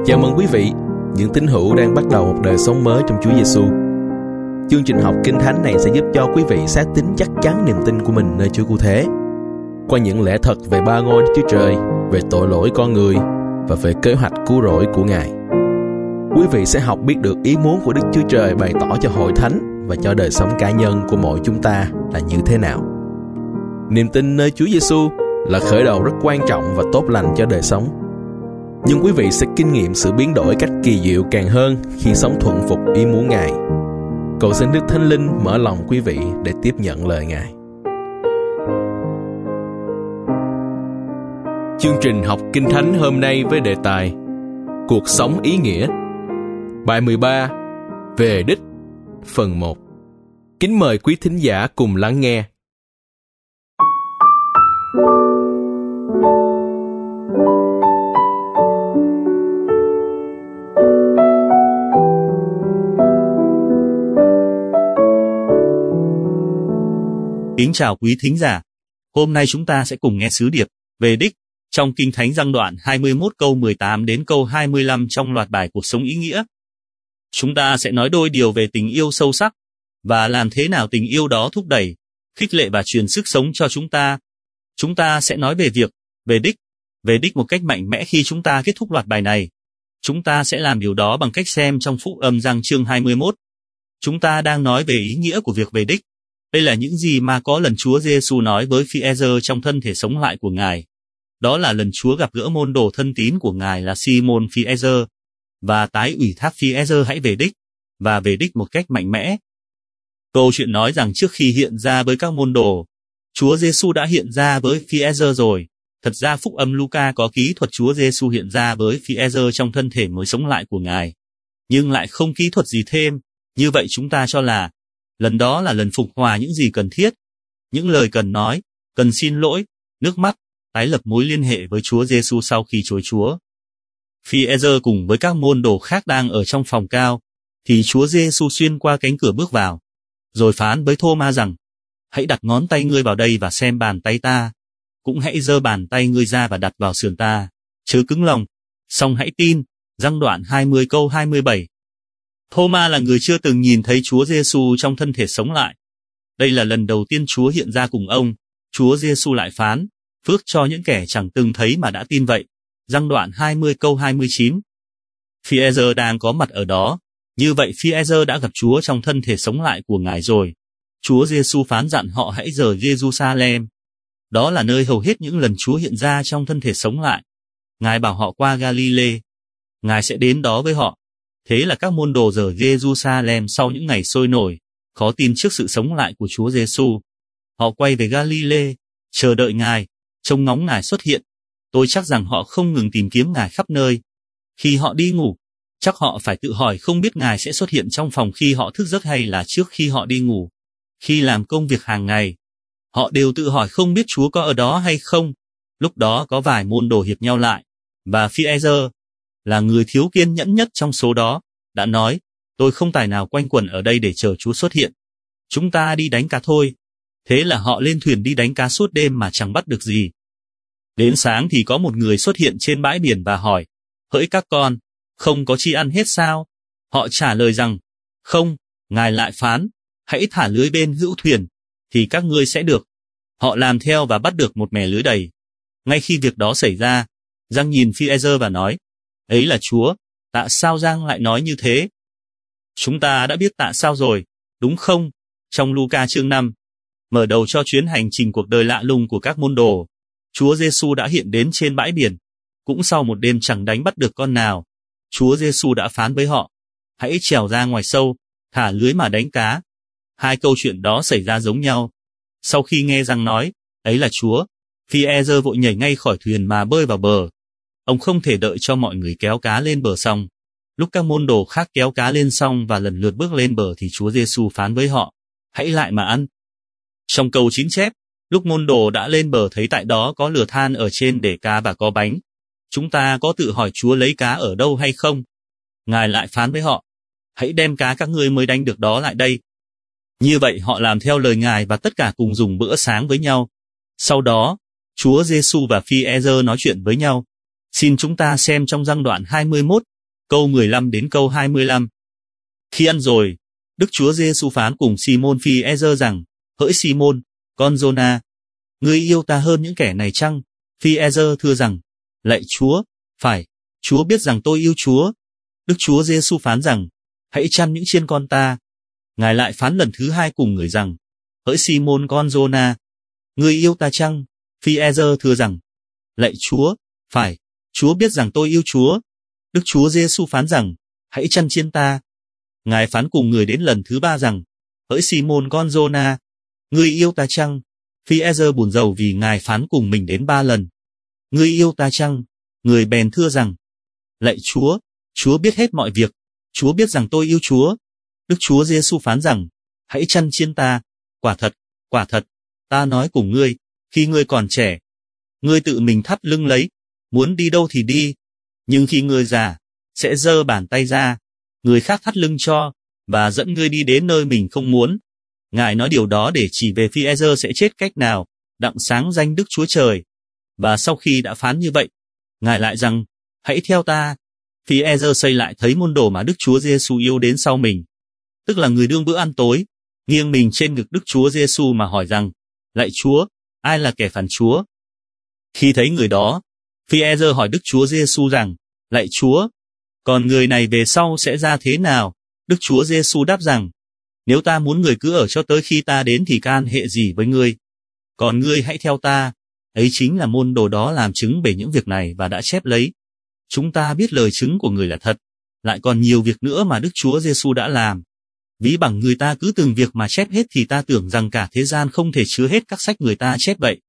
Chào mừng quý vị, những tín hữu đang bắt đầu một đời sống mới trong Chúa Giêsu. Chương trình học Kinh Thánh này sẽ giúp cho quý vị xác tín chắc chắn niềm tin của mình nơi Chúa Cứu Thế, qua những lẽ thật về ba ngôi Đức Chúa Trời, về tội lỗi con người và về kế hoạch cứu rỗi của Ngài. Quý vị sẽ học biết được ý muốn của Đức Chúa Trời bày tỏ cho hội thánh và cho đời sống cá nhân của mỗi chúng ta là như thế nào. Niềm tin nơi Chúa Giêsu là khởi đầu rất quan trọng và tốt lành cho đời sống. Nhưng quý vị sẽ kinh nghiệm sự biến đổi cách kỳ diệu càng hơn khi sống thuận phục ý muốn Ngài. Cầu xin Đức Thánh Linh mở lòng quý vị để tiếp nhận lời Ngài. Chương trình học Kinh Thánh hôm nay với đề tài Cuộc sống ý nghĩa. Bài 13, Về đích, phần 1. Kính mời quý thính giả cùng lắng nghe. Kính chào quý thính giả. Hôm nay chúng ta sẽ cùng nghe sứ điệp về đích trong Kinh Thánh Giăng đoạn 21 câu 18 đến câu 25 trong loạt bài Cuộc sống ý nghĩa. Chúng ta sẽ nói đôi điều về tình yêu sâu sắc và làm thế nào tình yêu đó thúc đẩy, khích lệ và truyền sức sống cho chúng ta. Chúng ta sẽ nói về việc về đích một cách mạnh mẽ khi chúng ta kết thúc loạt bài này. Chúng ta sẽ làm điều đó bằng cách xem trong Phúc Âm Giăng chương 21. Chúng ta đang nói về ý nghĩa của việc về đích. Đây là những gì mà có lần Chúa Giêsu nói với Phi-e-rơ trong thân thể sống lại của Ngài. Đó là lần Chúa gặp gỡ môn đồ thân tín của Ngài là Si-môn Phi-e-rơ và tái ủy thác Phi-e-rơ hãy về đích và về đích một cách mạnh mẽ. Câu chuyện nói rằng trước khi hiện ra với các môn đồ, Chúa Giêsu đã hiện ra với Phi-e-rơ rồi. Thật ra Phúc Âm Luca có kỹ thuật Chúa Giêsu hiện ra với Phi-e-rơ trong thân thể mới sống lại của Ngài, nhưng lại không kỹ thuật gì thêm. Như vậy chúng ta cho là lần đó là lần phục hòa những gì cần thiết, những lời cần nói, cần xin lỗi, nước mắt, tái lập mối liên hệ với Chúa Giêsu sau khi chối Chúa. Phi-e-rơ cùng với các môn đồ khác đang ở trong phòng cao, thì Chúa Giêsu xuyên qua cánh cửa bước vào, rồi phán với Thô-ma rằng: hãy đặt ngón tay ngươi vào đây và xem bàn tay ta, cũng hãy giơ bàn tay ngươi ra và đặt vào sườn ta, chớ cứng lòng, song hãy tin. Giăng đoạn 20 câu 27. Thô-ma là người chưa từng nhìn thấy Chúa Giêsu trong thân thể sống lại. Đây là lần đầu tiên Chúa hiện ra cùng ông. Chúa Giêsu lại phán: phước cho những kẻ chẳng từng thấy mà đã tin vậy. Giăng đoạn 20 câu 29. Phi-e-rơ đang có mặt ở đó. Như vậy Phi-e-rơ đã gặp Chúa trong thân thể sống lại của Ngài rồi. Chúa Giêsu phán dặn họ hãy rời Giê-ru-sa-lem. Đó là nơi hầu hết những lần Chúa hiện ra trong thân thể sống lại. Ngài bảo họ qua Ga-li-lê. Ngài sẽ đến đó với họ. Thế là các môn đồ rời Giê-ru-sa-lem sau những ngày sôi nổi, khó tin trước sự sống lại của Chúa Giêsu. Họ quay về Ga-li-lê, chờ đợi Ngài, trông ngóng Ngài xuất hiện. Tôi chắc rằng họ không ngừng tìm kiếm Ngài khắp nơi. Khi họ đi ngủ, chắc họ phải tự hỏi không biết Ngài sẽ xuất hiện trong phòng khi họ thức giấc hay là trước khi họ đi ngủ. Khi làm công việc hàng ngày, họ đều tự hỏi không biết Chúa có ở đó hay không. Lúc đó có vài môn đồ hiệp nhau lại, và Phi-e-rơ là người thiếu kiên nhẫn nhất trong số đó, đã nói: tôi không tài nào quanh quẩn ở đây để chờ Chúa xuất hiện. Chúng ta đi đánh cá thôi. Thế là họ lên thuyền đi đánh cá suốt đêm mà chẳng bắt được gì. Đến sáng thì có một người xuất hiện trên bãi biển và hỏi: hỡi các con, không có chi ăn hết sao? Họ trả lời rằng: không. Ngài lại phán: hãy thả lưới bên hữu thuyền, thì các ngươi sẽ được. Họ làm theo và bắt được một mẻ lưới đầy. Ngay khi việc đó xảy ra, Giăng nhìn Phi-e-rơ và nói: ấy là Chúa. Tại sao Giăng lại nói như thế? Chúng ta đã biết tại sao rồi, đúng không? Trong Luca chương 5, mở đầu cho chuyến hành trình cuộc đời lạ lùng của các môn đồ, Chúa Giêsu đã hiện đến trên bãi biển. Cũng sau một đêm chẳng đánh bắt được con nào, Chúa Giêsu đã phán với họ: hãy trèo ra ngoài sâu, thả lưới mà đánh cá. Hai câu chuyện đó xảy ra giống nhau. Sau khi nghe Giăng nói, ấy là Chúa, Phi-e-rơ vội nhảy ngay khỏi thuyền mà bơi vào bờ. Ông không thể đợi cho mọi người kéo cá lên bờ xong. Lúc các môn đồ khác kéo cá lên xong và lần lượt bước lên bờ thì Chúa Giêsu phán với họ: hãy lại mà ăn. Trong câu 9 chép, lúc môn đồ đã lên bờ thấy tại đó có lửa than ở trên để cá và có bánh. Chúng ta có tự hỏi Chúa lấy cá ở đâu hay không? Ngài lại phán với họ: hãy đem cá các ngươi mới đánh được đó lại đây. Như vậy họ làm theo lời Ngài và tất cả cùng dùng bữa sáng với nhau. Sau đó, Chúa Giêsu và Phi-e-rơ nói chuyện với nhau. Xin chúng ta xem trong Giăng đoạn 21, câu 15 đến câu 25. Khi ăn rồi, Đức Chúa Giêsu phán cùng Simon Phi-e-rơ rằng, hỡi Simon, con Giô-na, ngươi yêu ta hơn những kẻ này chăng? Phi-e-rơ thưa rằng, lạy Chúa, phải, Chúa biết rằng tôi yêu Chúa. Đức Chúa Giêsu phán rằng, hãy chăn những chiên con ta. Ngài lại phán lần thứ hai cùng người rằng, hỡi Simon con Giô-na, ngươi yêu ta chăng? Phi-e-rơ thưa rằng, lạy Chúa, phải, Chúa biết rằng tôi yêu Chúa. Đức Chúa Giêsu phán rằng, hãy chăn chiên ta. Ngài phán cùng người đến lần thứ ba rằng, hỡi Simon con Giô-na, ngươi yêu ta chăng? Phi-e-rơ buồn rầu vì Ngài phán cùng mình đến 3 lần. Ngươi yêu ta chăng? Người bèn thưa rằng, lạy Chúa, Chúa biết hết mọi việc, Chúa biết rằng tôi yêu Chúa. Đức Chúa Giêsu phán rằng, hãy chăn chiên ta. Quả thật, ta nói cùng ngươi, khi ngươi còn trẻ, ngươi tự mình thắt lưng lấy, muốn đi đâu thì đi, nhưng khi ngươi già, sẽ giơ bàn tay ra, người khác thắt lưng cho, và dẫn ngươi đi đến nơi mình không muốn. Ngài nói điều đó để chỉ về Phi-e-rơ sẽ chết cách nào, đặng sáng danh Đức Chúa Trời. Và sau khi đã phán như vậy, Ngài lại rằng, hãy theo ta. Phi-e-rơ xây lại thấy môn đồ mà Đức Chúa Giêsu yêu đến sau mình, tức là người đương bữa ăn tối, nghiêng mình trên ngực Đức Chúa Giêsu mà hỏi rằng, lạy Chúa, ai là kẻ phản Chúa? Khi thấy người đó, Phi-e-rơ hỏi Đức Chúa Giêsu rằng, lạy Chúa, còn người này về sau sẽ ra thế nào? Đức Chúa Giêsu đáp rằng, nếu ta muốn người cứ ở cho tới khi ta đến thì can hệ gì với ngươi? Còn ngươi hãy theo ta. Ấy chính là môn đồ đó làm chứng về những việc này và đã chép lấy. Chúng ta biết lời chứng của người là thật, lại còn nhiều việc nữa mà Đức Chúa Giêsu đã làm. Ví bằng người ta cứ từng việc mà chép hết thì ta tưởng rằng cả thế gian không thể chứa hết các sách người ta chép vậy.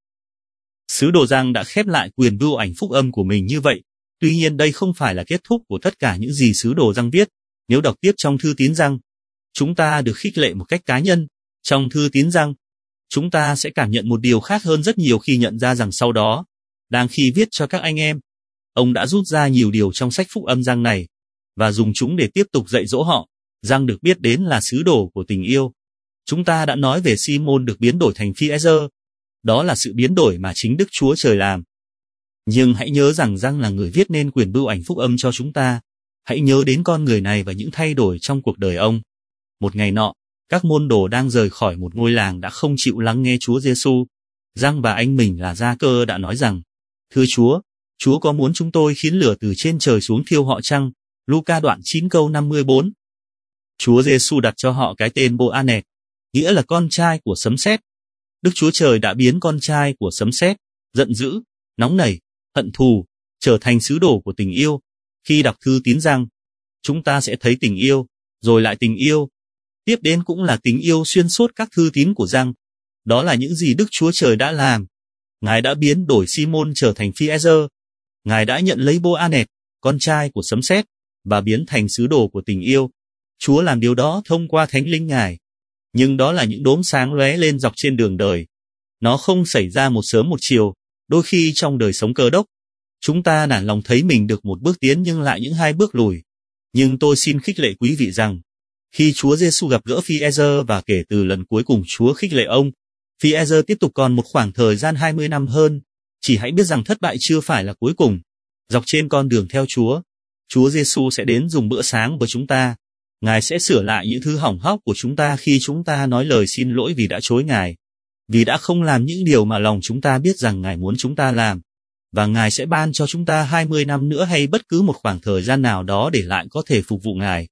Sứ đồ Giăng đã khép lại quyền bưu ảnh phúc âm của mình như vậy. Tuy nhiên đây không phải là kết thúc của tất cả những gì sứ đồ Giăng viết. Nếu đọc tiếp trong thư tín Giăng, chúng ta được khích lệ một cách cá nhân. Trong thư tín Giăng, chúng ta sẽ cảm nhận một điều khác hơn rất nhiều khi nhận ra rằng sau đó, đang khi viết cho các anh em, ông đã rút ra nhiều điều trong sách phúc âm Giăng này, và dùng chúng để tiếp tục dạy dỗ họ. Giăng được biết đến là sứ đồ của tình yêu. Chúng ta đã nói về Simon được biến đổi thành Phi-e-rơ. Đó là sự biến đổi mà chính Đức Chúa Trời làm. Nhưng hãy nhớ rằng Giăng là người viết nên quyền bưu ảnh phúc âm cho chúng ta. Hãy nhớ đến con người này và những thay đổi trong cuộc đời ông. Một ngày nọ, các môn đồ đang rời khỏi một ngôi làng đã không chịu lắng nghe Chúa Giêsu. Giăng và anh mình là Gia-cơ đã nói rằng, thưa Chúa, Chúa có muốn chúng tôi khiến lửa từ trên trời xuống thiêu họ chăng? Luca đoạn 9 câu 54. Chúa Giêsu đặt cho họ cái tên Boanerg, nghĩa là con trai của sấm sét. Đức Chúa Trời đã biến con trai của sấm sét, giận dữ, nóng nảy, hận thù, trở thành sứ đồ của tình yêu. Khi đọc thư tín Giăng, chúng ta sẽ thấy tình yêu, rồi lại tình yêu. Tiếp đến cũng là tình yêu xuyên suốt các thư tín của Giăng. Đó là những gì Đức Chúa Trời đã làm. Ngài đã biến đổi Simon trở thành Phi-e-rơ. Ngài đã nhận lấy Boanerg, con trai của sấm sét, và biến thành sứ đồ của tình yêu. Chúa làm điều đó thông qua Thánh Linh Ngài. Nhưng đó là những đốm sáng lóe lên dọc trên đường đời. Nó không xảy ra một sớm một chiều. Đôi khi trong đời sống cơ đốc, chúng ta nản lòng thấy mình được một bước tiến nhưng lại những 2 bước lùi. Nhưng tôi xin khích lệ quý vị rằng, khi Chúa Giêsu gặp gỡ Phi-e-rơ và kể từ lần cuối cùng Chúa khích lệ ông, Phi-e-rơ tiếp tục còn một khoảng thời gian 20 năm hơn. Chỉ hãy biết rằng thất bại chưa phải là cuối cùng. Dọc trên con đường theo Chúa Giêsu sẽ đến dùng bữa sáng với chúng ta. Ngài sẽ sửa lại những thứ hỏng hóc của chúng ta khi chúng ta nói lời xin lỗi vì đã chối Ngài, vì đã không làm những điều mà lòng chúng ta biết rằng Ngài muốn chúng ta làm. Và Ngài sẽ ban cho chúng ta 20 năm nữa hay bất cứ một khoảng thời gian nào đó để lại có thể phục vụ Ngài.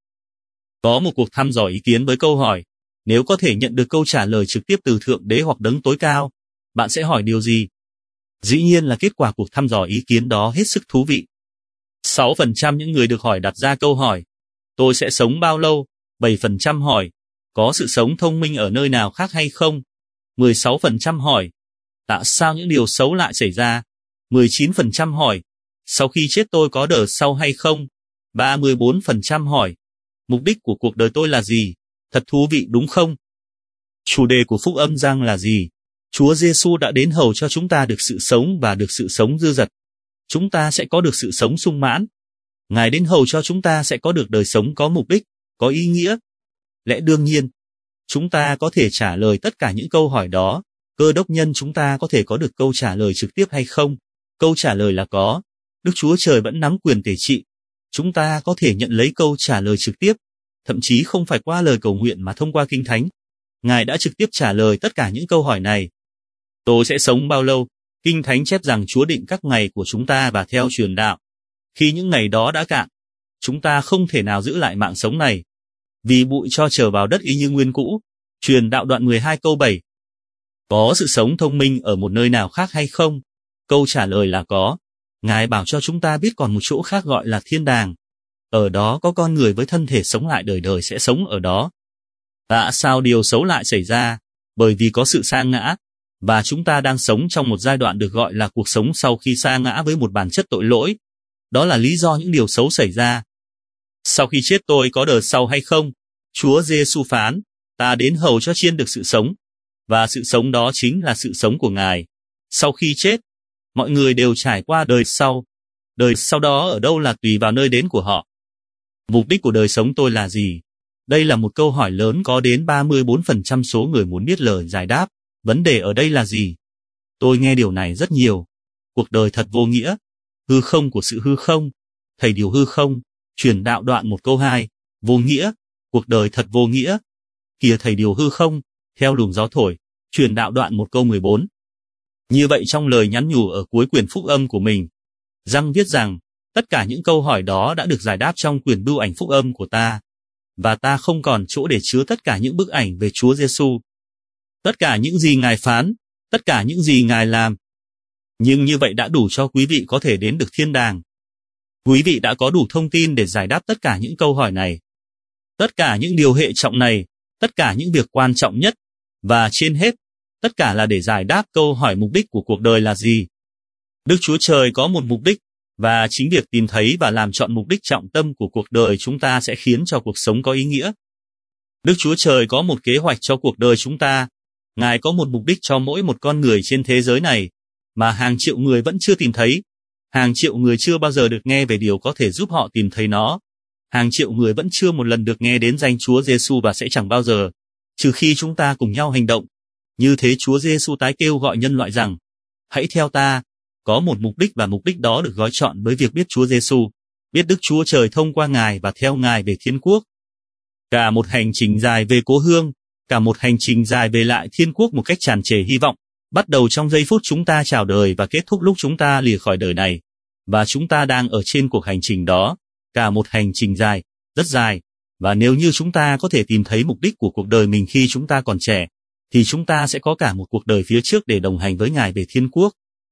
Có một cuộc thăm dò ý kiến với câu hỏi, nếu có thể nhận được câu trả lời trực tiếp từ Thượng Đế hoặc Đấng Tối Cao, bạn sẽ hỏi điều gì? Dĩ nhiên là kết quả cuộc thăm dò ý kiến đó hết sức thú vị. 6% những người được hỏi đặt ra câu hỏi, tôi sẽ sống bao lâu? 7% hỏi, có sự sống thông minh ở nơi nào khác hay không? 16% hỏi, tại sao những điều xấu lại xảy ra? 19% hỏi, sau khi chết tôi có đời sau hay không? 34% hỏi, mục đích của cuộc đời tôi là gì? Thật thú vị đúng không? Chủ đề của phúc âm Giăng là gì? Chúa Giêsu đã đến hầu cho chúng ta được sự sống và được sự sống dư dật. Chúng ta sẽ có được sự sống sung mãn. Ngài đến hầu cho chúng ta sẽ có được đời sống có mục đích, có ý nghĩa. Lẽ đương nhiên, chúng ta có thể trả lời tất cả những câu hỏi đó. Cơ đốc nhân chúng ta có thể có được câu trả lời trực tiếp hay không? Câu trả lời là có. Đức Chúa Trời vẫn nắm quyền tể trị. Chúng ta có thể nhận lấy câu trả lời trực tiếp, thậm chí không phải qua lời cầu nguyện mà thông qua Kinh Thánh. Ngài đã trực tiếp trả lời tất cả những câu hỏi này. Tôi sẽ sống bao lâu? Kinh Thánh chép rằng Chúa định các ngày của chúng ta và theo truyền đạo. Khi những ngày đó đã cạn, chúng ta không thể nào giữ lại mạng sống này. Vì bụi cho trở vào đất y như nguyên cũ. Truyền đạo đoạn 12 câu 7. Có sự sống thông minh ở một nơi nào khác hay không? Câu trả lời là có. Ngài bảo cho chúng ta biết còn một chỗ khác gọi là thiên đàng. Ở đó có con người với thân thể sống lại đời đời sẽ sống ở đó. Tại sao điều xấu lại xảy ra? Bởi vì có sự sa ngã, và chúng ta đang sống trong một giai đoạn được gọi là cuộc sống sau khi sa ngã với một bản chất tội lỗi. Đó là lý do những điều xấu xảy ra. Sau khi chết tôi có đời sau hay không? Chúa Giêsu phán, ta đến hầu cho chiên được sự sống, và sự sống đó chính là sự sống của Ngài. Sau khi chết, mọi người đều trải qua đời sau. Đời sau đó ở đâu là tùy vào nơi đến của họ. Mục đích của đời sống tôi là gì? Đây là một câu hỏi lớn, có đến 34% số người muốn biết lời giải đáp. Vấn đề ở đây là gì? Tôi nghe điều này rất nhiều. Cuộc đời thật vô nghĩa. Hư không của sự hư không. Thầy điều hư không. Truyền đạo đoạn 1 câu 2. Vô nghĩa. Cuộc đời thật vô nghĩa. Kìa thầy điều hư không. Theo luồng gió thổi. Truyền đạo đoạn 1 câu 14. Như vậy trong lời nhắn nhủ ở cuối quyển phúc âm của mình, Giăng viết rằng, tất cả những câu hỏi đó đã được giải đáp trong quyển bưu ảnh phúc âm của ta, và ta không còn chỗ để chứa tất cả những bức ảnh về Chúa Giêsu, tất cả những gì Ngài phán, tất cả những gì Ngài làm. Nhưng như vậy đã đủ cho quý vị có thể đến được thiên đàng. Quý vị đã có đủ thông tin để giải đáp tất cả những câu hỏi này. Tất cả những điều hệ trọng này, tất cả những việc quan trọng nhất, và trên hết, tất cả là để giải đáp câu hỏi mục đích của cuộc đời là gì. Đức Chúa Trời có một mục đích, và chính việc tìm thấy và làm chọn mục đích trọng tâm của cuộc đời chúng ta sẽ khiến cho cuộc sống có ý nghĩa. Đức Chúa Trời có một kế hoạch cho cuộc đời chúng ta. Ngài có một mục đích cho mỗi một con người trên thế giới này, mà hàng triệu người vẫn chưa tìm thấy. Hàng triệu người chưa bao giờ được nghe về điều có thể giúp họ tìm thấy nó. Hàng triệu người vẫn chưa một lần được nghe đến danh Chúa Giêsu và sẽ chẳng bao giờ, trừ khi chúng ta cùng nhau hành động. Như thế Chúa Giêsu tái kêu gọi nhân loại rằng, hãy theo ta. Có một mục đích và mục đích đó được gói trọn với việc biết Chúa Giêsu, biết Đức Chúa Trời thông qua Ngài và theo Ngài về thiên quốc. Cả một hành trình dài về cố hương, cả một hành trình dài về lại thiên quốc một cách tràn trề hy vọng, bắt đầu trong giây phút chúng ta chào đời và kết thúc lúc chúng ta lìa khỏi đời này. Và chúng ta đang ở trên cuộc hành trình đó, cả một hành trình dài, rất dài. Và nếu như chúng ta có thể tìm thấy mục đích của cuộc đời mình khi chúng ta còn trẻ, thì chúng ta sẽ có cả một cuộc đời phía trước để đồng hành với Ngài về thiên quốc.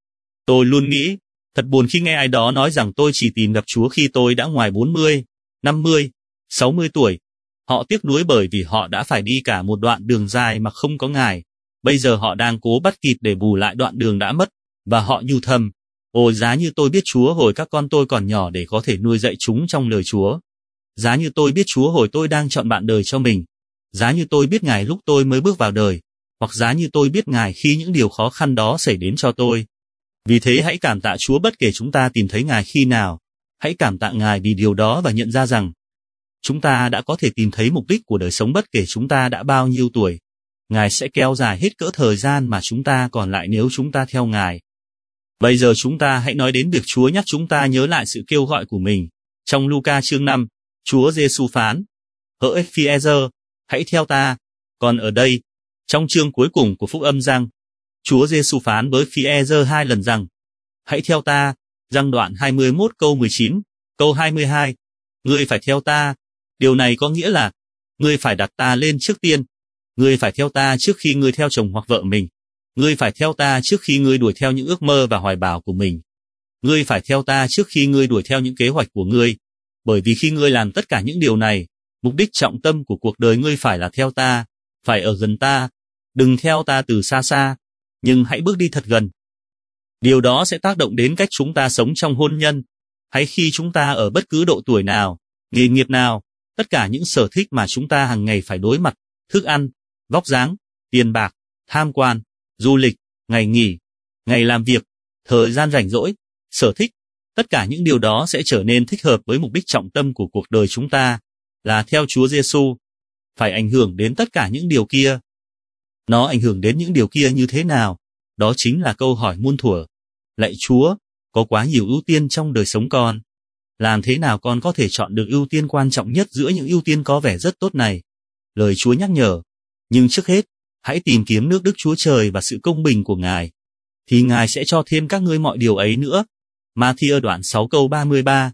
Tôi luôn nghĩ, thật buồn khi nghe ai đó nói rằng tôi chỉ tìm gặp Chúa khi tôi đã ngoài 40, 50, 60 tuổi. Họ tiếc nuối bởi vì họ đã phải đi cả một đoạn đường dài mà không có Ngài. Bây giờ họ đang cố bắt kịp để bù lại đoạn đường đã mất, và họ nhủ thầm, ôi giá như tôi biết Chúa hồi các con tôi còn nhỏ để có thể nuôi dạy chúng trong lời Chúa. Giá như tôi biết Chúa hồi tôi đang chọn bạn đời cho mình. Giá như tôi biết Ngài lúc tôi mới bước vào đời, hoặc giá như tôi biết Ngài khi những điều khó khăn đó xảy đến cho tôi. Vì thế hãy cảm tạ Chúa bất kể chúng ta tìm thấy Ngài khi nào. Hãy cảm tạ Ngài vì điều đó và nhận ra rằng chúng ta đã có thể tìm thấy mục đích của đời sống bất kể chúng ta đã bao nhiêu tuổi. Ngài sẽ kéo dài hết cỡ thời gian mà chúng ta còn lại nếu chúng ta theo Ngài. Bây giờ chúng ta hãy nói đến việc Chúa nhắc chúng ta nhớ lại sự kêu gọi của mình. Trong Luca chương 5, Chúa Giêsu phán, hỡi Phi-e-rơ, hãy theo ta. Còn ở đây, trong chương cuối cùng của phúc âm Giăng, Chúa Giêsu phán với Phi-e-rơ 2 lần rằng, hãy theo ta. Giăng đoạn 21 câu 19, câu 22, ngươi phải theo ta. Điều này có nghĩa là, ngươi phải đặt ta lên trước tiên. Ngươi phải theo ta trước khi ngươi theo chồng hoặc vợ mình. Ngươi phải theo ta trước khi ngươi đuổi theo những ước mơ và hoài bão của mình. Ngươi phải theo ta trước khi ngươi đuổi theo những kế hoạch của ngươi. Bởi vì khi ngươi làm tất cả những điều này, mục đích trọng tâm của cuộc đời ngươi phải là theo ta, phải ở gần ta. Đừng theo ta từ xa xa, nhưng hãy bước đi thật gần. Điều đó sẽ tác động đến cách chúng ta sống trong hôn nhân, hay khi chúng ta ở bất cứ độ tuổi nào, nghề nghiệp nào, tất cả những sở thích mà chúng ta hàng ngày phải đối mặt, thức ăn, vóc dáng, tiền bạc, tham quan, du lịch, ngày nghỉ, ngày làm việc, thời gian rảnh rỗi, sở thích, tất cả những điều đó sẽ trở nên thích hợp với mục đích trọng tâm của cuộc đời chúng ta, là theo Chúa Giêsu, phải ảnh hưởng đến tất cả những điều kia. Nó ảnh hưởng đến những điều kia như thế nào? Đó chính là câu hỏi muôn thuở. Lạy Chúa, có quá nhiều ưu tiên trong đời sống con. Làm thế nào con có thể chọn được ưu tiên quan trọng nhất giữa những ưu tiên có vẻ rất tốt này? Lời Chúa nhắc nhở, nhưng trước hết, hãy tìm kiếm nước Đức Chúa Trời và sự công bình của Ngài, thì Ngài sẽ cho thêm các ngươi mọi điều ấy nữa. Ma-thi-ơ đoạn 6 câu 33.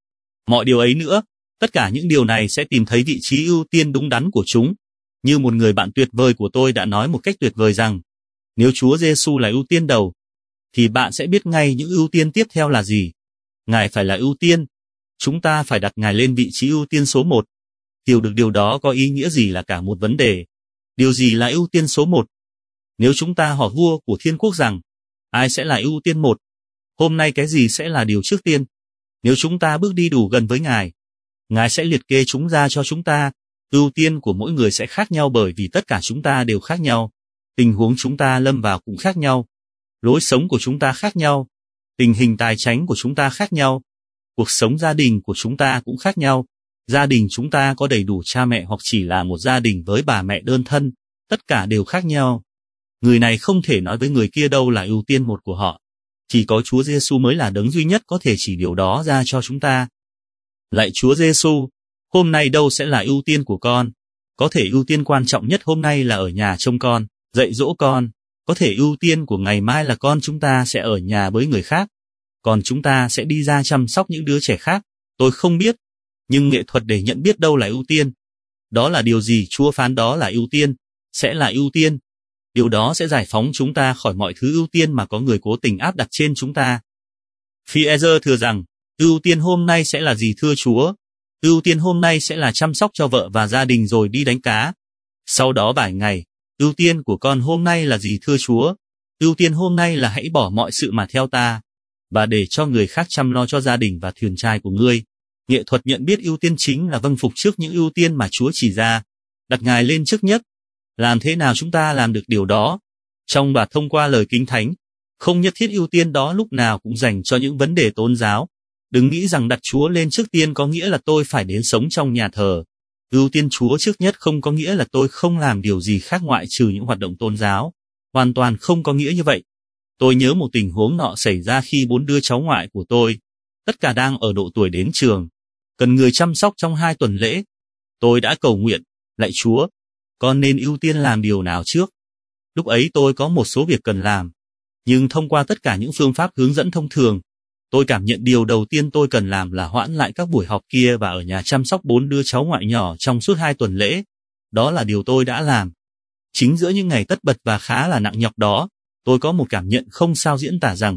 Mọi điều ấy nữa, tất cả những điều này sẽ tìm thấy vị trí ưu tiên đúng đắn của chúng. Như một người bạn tuyệt vời của tôi đã nói một cách tuyệt vời rằng, nếu Chúa Giêsu là ưu tiên đầu, thì bạn sẽ biết ngay những ưu tiên tiếp theo là gì. Ngài phải là ưu tiên. Chúng ta phải đặt Ngài lên vị trí ưu tiên số 1. Hiểu được điều đó có ý nghĩa gì là cả một vấn đề. Điều gì là ưu tiên số 1? Nếu chúng ta hỏi vua của thiên quốc rằng, ai sẽ là ưu tiên 1? Hôm nay cái gì sẽ là điều trước tiên? Nếu chúng ta bước đi đủ gần với Ngài, Ngài sẽ liệt kê chúng ra cho chúng ta. Ưu tiên của mỗi người sẽ khác nhau bởi vì tất cả chúng ta đều khác nhau. Tình huống chúng ta lâm vào cũng khác nhau. Lối sống của chúng ta khác nhau. Tình hình tài chính của chúng ta khác nhau. Cuộc sống gia đình của chúng ta cũng khác nhau. Gia đình chúng ta có đầy đủ cha mẹ hoặc chỉ là một gia đình với bà mẹ đơn thân. Tất cả đều khác nhau. Người này không thể nói với người kia đâu là ưu tiên 1 của họ. Chỉ có Chúa Giêsu mới là đấng duy nhất có thể chỉ điều đó ra cho chúng ta. Lạy Chúa Giêsu, hôm nay đâu sẽ là ưu tiên của con? Có thể ưu tiên quan trọng nhất hôm nay là ở nhà trông con, dạy dỗ con. Có thể ưu tiên của ngày mai là con chúng ta sẽ ở nhà với người khác. Còn chúng ta sẽ đi ra chăm sóc những đứa trẻ khác. Tôi không biết. Nhưng nghệ thuật để nhận biết đâu là ưu tiên. Đó là điều gì Chúa phán đó là ưu tiên, sẽ là ưu tiên. Điều đó sẽ giải phóng chúng ta khỏi mọi thứ ưu tiên mà có người cố tình áp đặt trên chúng ta. Phi-e-rơ thưa rằng, ưu tiên hôm nay sẽ là gì thưa Chúa? Ưu tiên hôm nay sẽ là chăm sóc cho vợ và gia đình rồi đi đánh cá. Sau đó vài ngày, ưu tiên của con hôm nay là gì thưa Chúa? Ưu tiên hôm nay là hãy bỏ mọi sự mà theo ta, và để cho người khác chăm lo cho gia đình và thuyền trai của ngươi. Nghệ thuật nhận biết ưu tiên chính là vâng phục trước những ưu tiên mà Chúa chỉ ra, đặt Ngài lên trước nhất. Làm thế nào chúng ta làm được điều đó? Trong và thông qua lời Kinh Thánh, không nhất thiết ưu tiên đó lúc nào cũng dành cho những vấn đề tôn giáo. Đừng nghĩ rằng đặt Chúa lên trước tiên có nghĩa là tôi phải đến sống trong nhà thờ. Ưu tiên Chúa trước nhất không có nghĩa là tôi không làm điều gì khác ngoại trừ những hoạt động tôn giáo. Hoàn toàn không có nghĩa như vậy. Tôi nhớ một tình huống nọ xảy ra khi 4 đứa cháu ngoại của tôi, tất cả đang ở độ tuổi đến trường, cần người chăm sóc trong 2 tuần lễ. Tôi đã cầu nguyện, lạy Chúa, con nên ưu tiên làm điều nào trước? Lúc ấy tôi có một số việc cần làm, nhưng thông qua tất cả những phương pháp hướng dẫn thông thường, tôi cảm nhận điều đầu tiên tôi cần làm là hoãn lại các buổi họp kia và ở nhà chăm sóc 4 đứa cháu ngoại nhỏ trong suốt 2 tuần lễ. Đó là điều tôi đã làm. Chính giữa những ngày tất bật và khá là nặng nhọc đó, tôi có một cảm nhận không sao diễn tả rằng,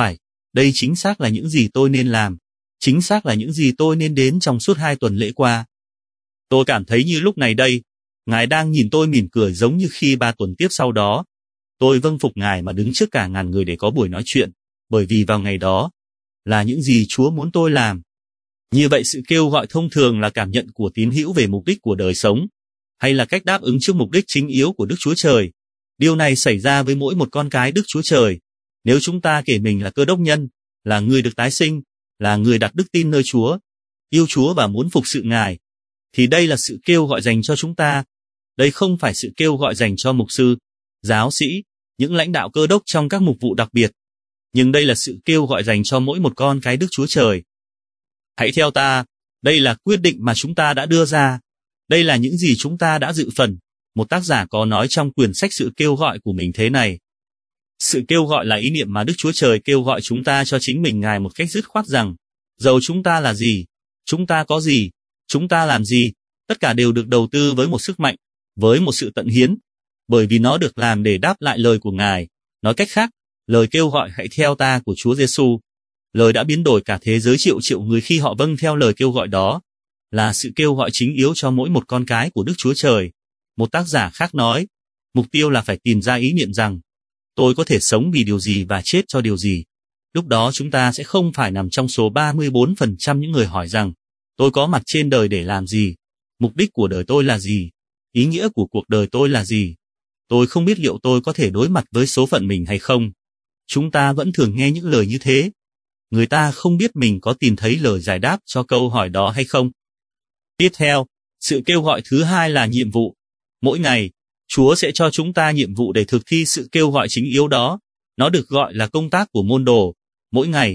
đây chính xác là những gì tôi nên làm, chính xác là những gì tôi nên đến trong suốt 2 tuần lễ qua. Tôi cảm thấy như lúc này đây, Ngài đang nhìn tôi mỉm cười giống như khi 3 tuần tiếp sau đó. Tôi vâng phục Ngài mà đứng trước cả ngàn người để có buổi nói chuyện, bởi vì vào ngày đó, là những gì Chúa muốn tôi làm. Như vậy sự kêu gọi thông thường là cảm nhận của tín hữu về mục đích của đời sống, hay là cách đáp ứng trước mục đích chính yếu của Đức Chúa Trời. Điều này xảy ra với mỗi một con cái Đức Chúa Trời. Nếu chúng ta kể mình là Cơ Đốc nhân, là người được tái sinh, là người đặt đức tin nơi Chúa, yêu Chúa và muốn phục sự Ngài, thì đây là sự kêu gọi dành cho chúng ta. Đây không phải sự kêu gọi dành cho mục sư, giáo sĩ, những lãnh đạo Cơ Đốc trong các mục vụ đặc biệt. Nhưng đây là sự kêu gọi dành cho mỗi một con cái Đức Chúa Trời. Hãy theo ta, đây là quyết định mà chúng ta đã đưa ra. Đây là những gì chúng ta đã dự phần. Một tác giả có nói trong quyển sách Sự Kêu Gọi của mình thế này. Sự kêu gọi là ý niệm mà Đức Chúa Trời kêu gọi chúng ta cho chính mình Ngài một cách dứt khoát rằng, dầu chúng ta là gì, chúng ta có gì, chúng ta làm gì, tất cả đều được đầu tư với một sức mạnh, với một sự tận hiến, bởi vì nó được làm để đáp lại lời của Ngài. Nói cách khác, lời kêu gọi hãy theo ta của Chúa Giêsu, lời đã biến đổi cả thế giới triệu triệu người khi họ vâng theo lời kêu gọi đó, là sự kêu gọi chính yếu cho mỗi một con cái của Đức Chúa Trời. Một tác giả khác nói, mục tiêu là phải tìm ra ý niệm rằng, tôi có thể sống vì điều gì và chết cho điều gì. Lúc đó chúng ta sẽ không phải nằm trong số 34% những người hỏi rằng, tôi có mặt trên đời để làm gì, mục đích của đời tôi là gì, ý nghĩa của cuộc đời tôi là gì. Tôi không biết liệu tôi có thể đối mặt với số phận mình hay không. Chúng ta vẫn thường nghe những lời như thế. Người ta không biết mình có tìm thấy lời giải đáp cho câu hỏi đó hay không. Tiếp theo, sự kêu gọi thứ hai là nhiệm vụ. Mỗi ngày, Chúa sẽ cho chúng ta nhiệm vụ để thực thi sự kêu gọi chính yếu đó. Nó được gọi là công tác của môn đồ. Mỗi ngày,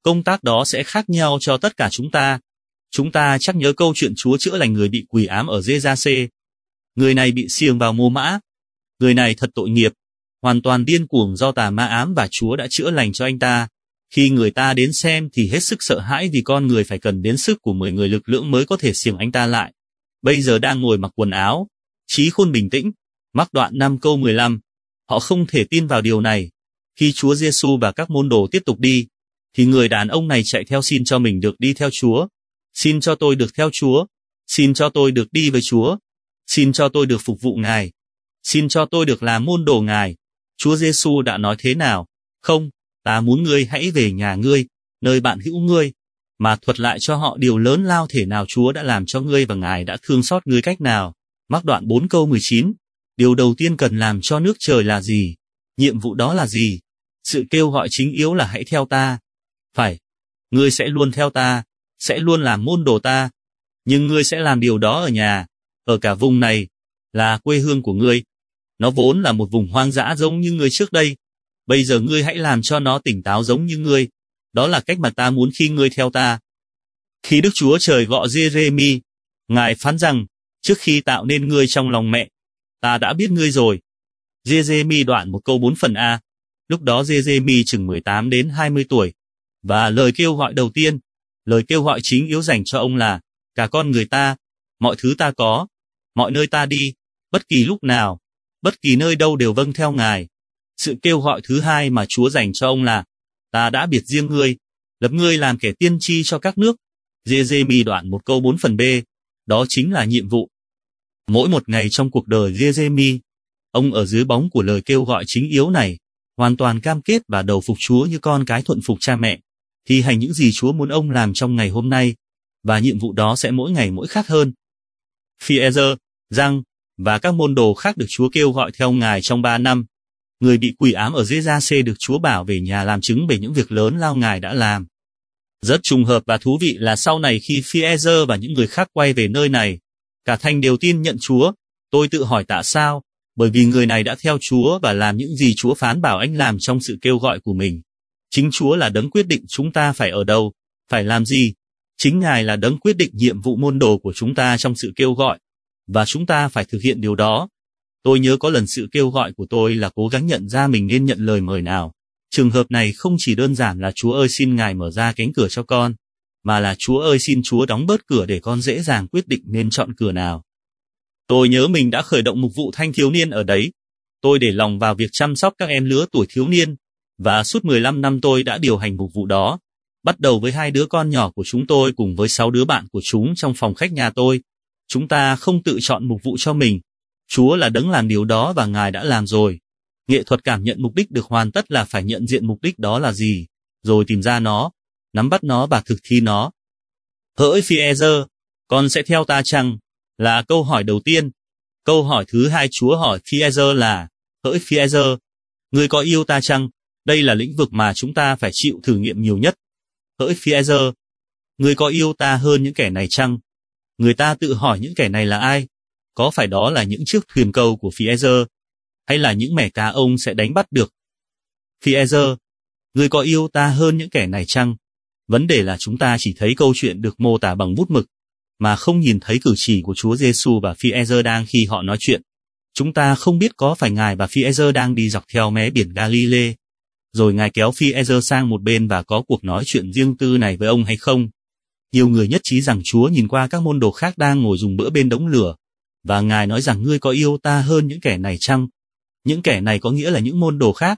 Công tác đó sẽ khác nhau cho tất cả chúng ta. Chúng ta chắc nhớ câu chuyện Chúa chữa lành người bị quỷ ám ở Giê-ra-xê. Người này bị xiềng vào mô mã. Người này thật tội nghiệp, hoàn toàn điên cuồng do tà ma ám và Chúa đã chữa lành cho anh ta. Khi người ta đến xem thì hết sức sợ hãi vì con người phải cần đến sức của 10 người lực lưỡng mới có thể xiềng anh ta lại. Bây giờ đang ngồi mặc quần áo, trí khôn bình tĩnh. Mắc đoạn 5 câu 15. Họ không thể tin vào điều này. Khi Chúa Giêsu và các môn đồ tiếp tục đi, thì người đàn ông này chạy theo xin cho mình được đi theo Chúa. Xin cho tôi được theo Chúa. Xin cho tôi được đi với Chúa. Xin cho tôi được phục vụ Ngài. Xin cho tôi được làm môn đồ Ngài. Chúa Giêsu đã nói thế nào? Không, ta muốn ngươi hãy về nhà ngươi, nơi bạn hữu ngươi, mà thuật lại cho họ điều lớn lao thể nào Chúa đã làm cho ngươi và Ngài đã thương xót ngươi cách nào. Mắc đoạn 4 câu 19. Điều đầu tiên cần làm cho nước trời là gì? Nhiệm vụ đó là gì? Sự kêu gọi chính yếu là hãy theo ta. Phải, ngươi sẽ luôn theo ta, sẽ luôn làm môn đồ ta. Nhưng ngươi sẽ làm điều đó ở nhà, ở cả vùng này, là quê hương của ngươi. Nó vốn là một vùng hoang dã giống như ngươi trước đây. Bây giờ ngươi hãy làm cho nó tỉnh táo giống như ngươi. Đó là cách mà ta muốn khi ngươi theo ta. Khi Đức Chúa Trời gọi Giê-rê-mi, Ngài phán rằng, trước khi tạo nên ngươi trong lòng mẹ, ta đã biết ngươi rồi. Giê-rê-mi đoạn 1 câu 4 phần A. Lúc đó Giê-rê-mi chừng 18 đến 20 tuổi. Và lời kêu gọi đầu tiên, lời kêu gọi chính yếu dành cho ông là, cả con người ta, mọi thứ ta có, mọi nơi ta đi, bất kỳ lúc nào, bất kỳ nơi đâu đều vâng theo Ngài. Sự kêu gọi thứ hai mà Chúa dành cho ông là, ta đã biệt riêng ngươi, lập ngươi làm kẻ tiên tri cho các nước. Giê-rê-mi đoạn 1 câu 4 phần B. Đó chính là nhiệm vụ. Mỗi một ngày trong cuộc đời Giê-rê-mi, ông ở dưới bóng của lời kêu gọi chính yếu này, hoàn toàn cam kết và đầu phục Chúa như con cái thuận phục cha mẹ, thi hành những gì Chúa muốn ông làm trong ngày hôm nay, và nhiệm vụ đó sẽ mỗi ngày mỗi khác hơn. Phi-e-rơ, Giăng và các môn đồ khác được Chúa kêu gọi theo Ngài trong 3 năm. Người bị quỷ ám ở Giê-ra-xê được Chúa bảo về nhà làm chứng về những việc lớn lao Ngài đã làm. Rất trùng hợp và thú vị là sau này khi Phi-e-rơ và những người khác quay về nơi này, cả thành đều tin nhận Chúa. Tôi tự hỏi tại sao? Bởi vì người này đã theo Chúa và làm những gì Chúa phán bảo anh làm trong sự kêu gọi của mình. Chính Chúa là đấng quyết định chúng ta phải ở đâu, phải làm gì. Chính Ngài là đấng quyết định nhiệm vụ môn đồ của chúng ta trong sự kêu gọi, và chúng ta phải thực hiện điều đó. Tôi nhớ có lần sự kêu gọi của tôi là cố gắng nhận ra mình nên nhận lời mời nào. Trường hợp này không chỉ đơn giản là Chúa ơi xin Ngài mở ra cánh cửa cho con, mà là Chúa ơi xin Chúa đóng bớt cửa để con dễ dàng quyết định nên chọn cửa nào. Tôi nhớ mình đã khởi động mục vụ thanh thiếu niên ở đấy. Tôi để lòng vào việc chăm sóc các em lứa tuổi thiếu niên, và suốt 15 năm tôi đã điều hành mục vụ đó. Bắt đầu với 2 đứa con nhỏ của chúng tôi cùng với 6 đứa bạn của chúng trong phòng khách nhà tôi. Chúng ta không tự chọn mục vụ cho mình. Chúa là đấng làm điều đó và Ngài đã làm rồi. Nghệ thuật cảm nhận mục đích được hoàn tất là phải nhận diện mục đích đó là gì, rồi tìm ra nó, nắm bắt nó và thực thi nó. Hỡi Phi-e-rơ, con sẽ theo ta chăng? Là câu hỏi đầu tiên. Câu hỏi thứ hai Chúa hỏi Phi-e-rơ là, hỡi Phi-e-rơ, ngươi có yêu ta chăng? Đây là lĩnh vực mà chúng ta phải chịu thử nghiệm nhiều nhất. Hỡi Phi-e-rơ, ngươi có yêu ta hơn những kẻ này chăng? Người ta tự hỏi những kẻ này là ai? Có phải đó là những chiếc thuyền câu của Phi-e-rơ, hay là những mẻ cá ông sẽ đánh bắt được? Phi-e-rơ, ngươi có yêu ta hơn những kẻ này chăng? Vấn đề là chúng ta chỉ thấy câu chuyện được mô tả bằng bút mực, mà không nhìn thấy cử chỉ của Chúa Giêsu và Phi-e-rơ đang khi họ nói chuyện. Chúng ta không biết có phải Ngài và Phi-e-rơ đang đi dọc theo mé biển Galilee, rồi Ngài kéo Phi-e-rơ sang một bên và có cuộc nói chuyện riêng tư này với ông hay không. Nhiều người nhất trí rằng Chúa nhìn qua các môn đồ khác đang ngồi dùng bữa bên đống lửa, và Ngài nói rằng ngươi có yêu ta hơn những kẻ này chăng? Những kẻ này có nghĩa là những môn đồ khác.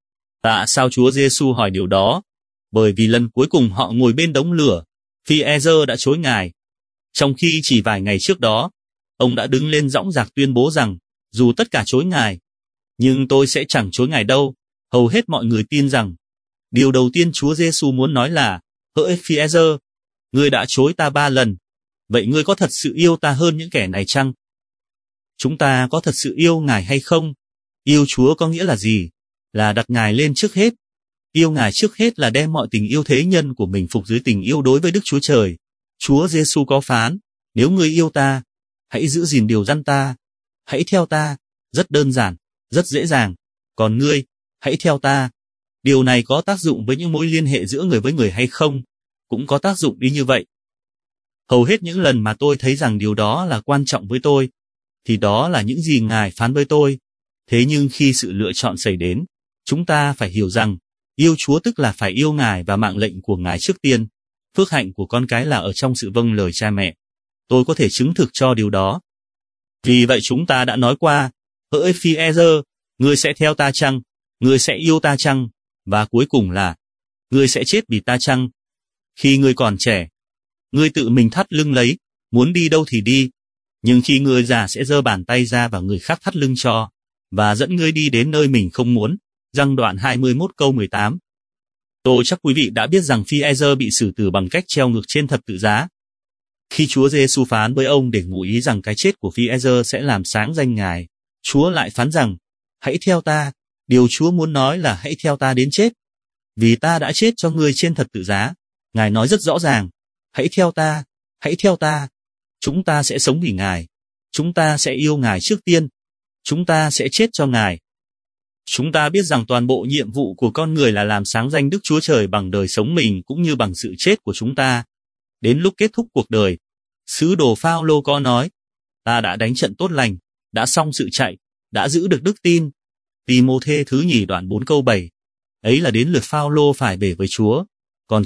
Tại sao Chúa Giêsu hỏi điều đó? Bởi vì lần cuối cùng họ ngồi bên đống lửa, Phi-e-rơ đã chối Ngài. Trong khi chỉ vài ngày trước đó, ông đã đứng lên dõng dạc tuyên bố rằng, dù tất cả chối Ngài, nhưng tôi sẽ chẳng chối Ngài đâu. Hầu hết mọi người tin rằng, điều đầu tiên Chúa Giêsu muốn nói là, hỡi Phi-e-rơ, ngươi đã chối ta 3 lần, vậy ngươi có thật sự yêu ta hơn những kẻ này chăng? Chúng ta có thật sự yêu Ngài hay không? Yêu Chúa có nghĩa là gì? Là đặt Ngài lên trước hết. Yêu Ngài trước hết là đem mọi tình yêu thế nhân của mình phục dưới tình yêu đối với Đức Chúa Trời. Chúa Giêsu có phán, nếu ngươi yêu ta, hãy giữ gìn điều răn ta, hãy theo ta, rất đơn giản, rất dễ dàng. Còn ngươi, hãy theo ta. Điều này có tác dụng với những mối liên hệ giữa người với người hay không? Cũng có tác dụng y như vậy. Hầu hết những lần mà tôi thấy rằng điều đó là quan trọng với tôi, thì đó là những gì Ngài phán với tôi. Thế nhưng khi sự lựa chọn xảy đến, chúng ta phải hiểu rằng, yêu Chúa tức là phải yêu Ngài và mạng lệnh của Ngài trước tiên. Phước hạnh của con cái là ở trong sự vâng lời cha mẹ. Tôi có thể chứng thực cho điều đó. Vì vậy chúng ta đã nói qua, hỡi Phi-e-rơ, ngươi sẽ theo ta chăng? Ngươi sẽ yêu ta chăng? Và cuối cùng là, ngươi sẽ chết vì ta chăng? Khi ngươi còn trẻ, ngươi tự mình thắt lưng lấy, muốn đi đâu thì đi. Nhưng khi ngươi già sẽ giơ bàn tay ra và người khác thắt lưng cho, và dẫn ngươi đi đến nơi mình không muốn. Giăng đoạn 21 câu 18. Tôi chắc quý vị đã biết rằng Phi-e-rơ bị xử tử bằng cách treo ngược trên thập tự giá. Khi Chúa Giêsu phán với ông để ngụ ý rằng cái chết của Phi-e-rơ sẽ làm sáng danh Ngài, Chúa lại phán rằng, hãy theo ta. Điều Chúa muốn nói là hãy theo ta đến chết. Vì ta đã chết cho ngươi trên thập tự giá. Ngài nói rất rõ ràng, hãy theo ta, hãy theo ta. Chúng ta sẽ sống vì Ngài. Chúng ta sẽ yêu Ngài trước tiên. Chúng ta sẽ chết cho Ngài. Chúng ta biết rằng toàn bộ nhiệm vụ của con người là làm sáng danh Đức Chúa Trời bằng đời sống mình cũng như bằng sự chết của chúng ta. Đến lúc kết thúc cuộc đời, sứ đồ Phao-lô có nói, ta đã đánh trận tốt lành, đã xong sự chạy, đã giữ được đức tin. Ti-mô-thê thứ nhì đoạn 4 câu 7. Ấy là đến lượt Phao-lô phải về với Chúa. Còn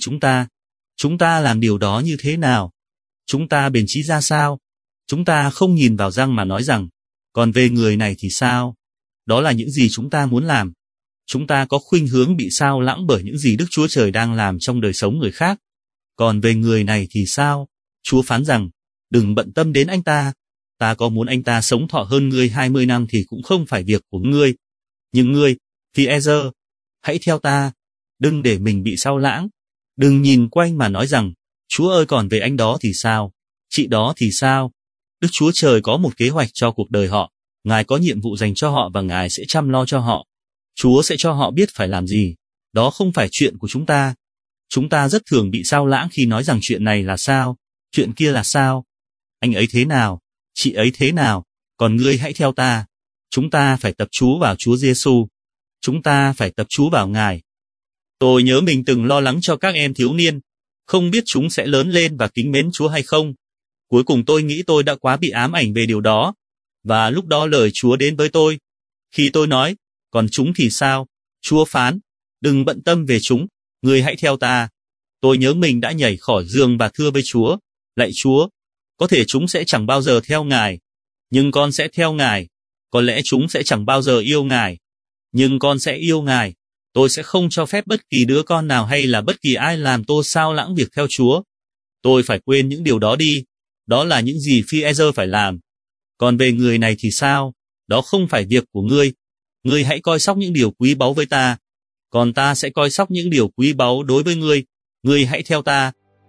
chúng ta làm điều đó như thế nào? Chúng ta bền chí ra sao? Chúng ta không nhìn vào răng mà nói rằng, còn về người này thì sao? Đó là những gì chúng ta muốn làm. Chúng ta có khuynh hướng bị sao lãng bởi những gì Đức Chúa Trời đang làm trong đời sống người khác. Còn về người này thì sao? Chúa phán rằng, đừng bận tâm đến anh ta. Ta có muốn anh ta sống thọ hơn ngươi 20 năm thì cũng không phải việc của ngươi. Nhưng ngươi, Phi-e-rơ, hãy theo ta. Đừng để mình bị sao lãng. Đừng nhìn quanh mà nói rằng, Chúa ơi còn về anh đó thì sao? Chị đó thì sao? Đức Chúa Trời có một kế hoạch cho cuộc đời họ. Ngài có nhiệm vụ dành cho họ và Ngài sẽ chăm lo cho họ. Chúa sẽ cho họ biết phải làm gì. Đó không phải chuyện của chúng ta. Chúng ta rất thường bị sao lãng khi nói rằng chuyện này là sao, chuyện kia là sao. Anh ấy thế nào, chị ấy thế nào, còn ngươi hãy theo ta. Chúng ta phải tập trú vào Chúa Giêsu. Chúng ta phải tập trú vào Ngài. Tôi nhớ mình từng lo lắng cho các em thiếu niên, không biết chúng sẽ lớn lên và kính mến Chúa hay không. Cuối cùng tôi nghĩ tôi đã quá bị ám ảnh về điều đó. Và lúc đó lời Chúa đến với tôi. Khi tôi nói, còn chúng thì sao? Chúa phán, đừng bận tâm về chúng, ngươi hãy theo ta. Tôi nhớ mình đã nhảy khỏi giường và thưa với Chúa, lạy Chúa, có thể chúng sẽ chẳng bao giờ theo Ngài, nhưng con sẽ theo Ngài. Có lẽ chúng sẽ chẳng bao giờ yêu Ngài, nhưng con sẽ yêu Ngài. Tôi sẽ không cho phép bất kỳ đứa con nào hay là bất kỳ ai làm tôi sao lãng việc theo Chúa. Tôi phải quên những điều đó đi. Đó là những gì Phi-e-rơ phải làm. Còn về người này thì sao? Đó không phải việc của ngươi. Ngươi hãy coi sóc những điều quý báu với ta. Còn ta sẽ coi sóc những điều quý báu đối với ngươi. Ngươi hãy theo ta.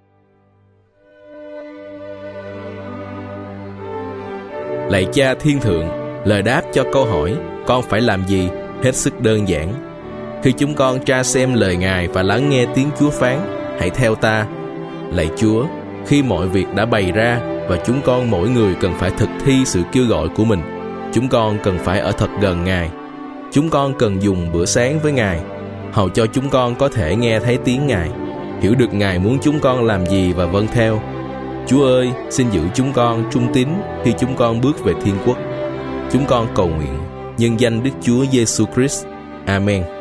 Lạy Cha Thiên Thượng, lời đáp cho câu hỏi con phải làm gì hết sức đơn giản. Khi chúng con tra xem lời Ngài và lắng nghe tiếng Chúa phán, hãy theo ta. Lạy Chúa, khi mọi việc đã bày ra và chúng con mỗi người cần phải thực thi sự kêu gọi của mình, chúng con cần phải ở thật gần Ngài. Chúng con cần dùng bữa sáng với Ngài, hầu cho chúng con có thể nghe thấy tiếng Ngài, hiểu được Ngài muốn chúng con làm gì và vâng theo. Chúa ơi, xin giữ chúng con trung tín khi chúng con bước về thiên quốc. Chúng con cầu nguyện nhân danh Đức Chúa Giêsu Christ. Amen.